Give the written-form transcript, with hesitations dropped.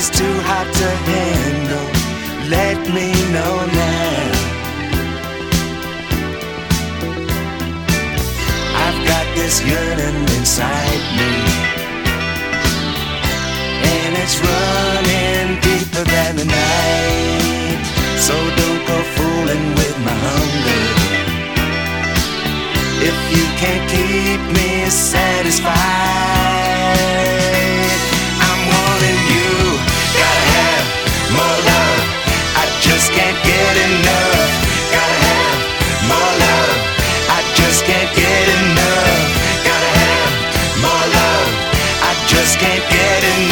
is too hot to handle, let me know now. I've got this yearning inside me, and it's running deeper than the night. So don't go fooling with my hunger. If you can't keep me satisfied, I'm wanting you. Gotta have more love, I just can't get enough. Gotta have more love, I just can't get enough. Gotta have more love, I just can't get enough.